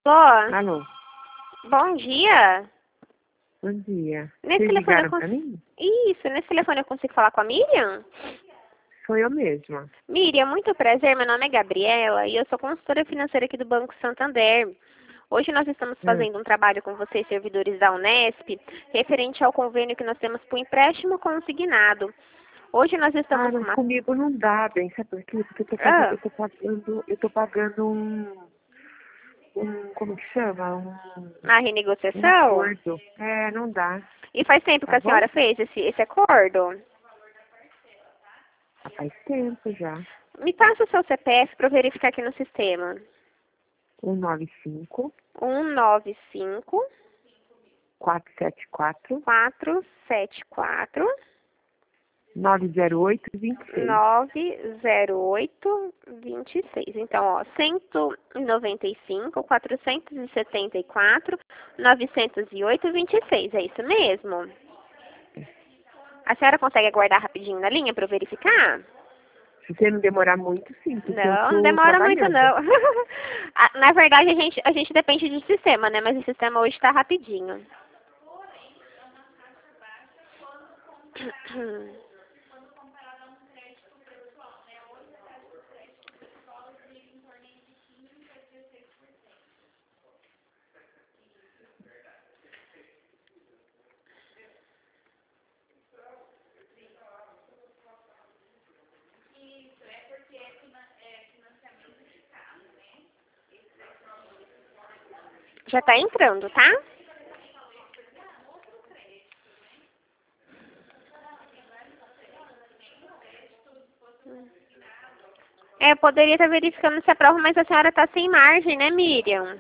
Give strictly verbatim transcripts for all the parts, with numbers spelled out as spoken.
Alô? Alô, Bom dia. bom dia. Nesse Vocês telefone eu ligaram cons... pra mim? Isso, nesse telefone eu consigo falar com a Miriam? Sou eu mesma. Miriam, muito prazer. Meu nome é Gabriela e eu sou consultora financeira aqui do Banco Santander. Hoje nós estamos Hum. fazendo um trabalho com vocês, servidores da Unesp, referente ao convênio que nós temos para o empréstimo consignado. Hoje nós estamos Ah, com mas uma... comigo não dá, bem, sabe por quê? Porque eu tô pagando, Ah, eu tô pagando, eu tô pagando um, um, como que chama? Um, a um renegociação? acordo. É, não dá, E faz tempo que tá a bom? senhora fez esse, esse acordo? Ah, faz tempo já. Me passa o seu C P F para eu verificar aqui no sistema. um nove cinco, um nove cinco, quatro sete quatro, quatro sete quatro, nove zero oito, dois seis. nove zero oito, dois seis. Então, ó, cento e noventa e cinco, quatrocentos e setenta e quatro, novecentos e oito, vinte e seis. É isso mesmo? A senhora consegue aguardar rapidinho na linha para eu verificar? Se você não demorar muito, sim, porque eu Não, não tô demora muito trabalhando. não. Ah, na verdade, a gente, a gente depende do sistema, né? Mas o sistema hoje está rapidinho. Já está entrando, tá? É, eu poderia estar verificando se aprova, mas a senhora está sem margem, né, Miriam?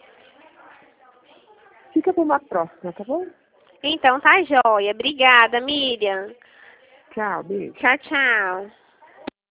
Fica pra uma próxima, tá bom? Então tá joia. Obrigada, Miriam. Tchau, beijo. Tchau, tchau.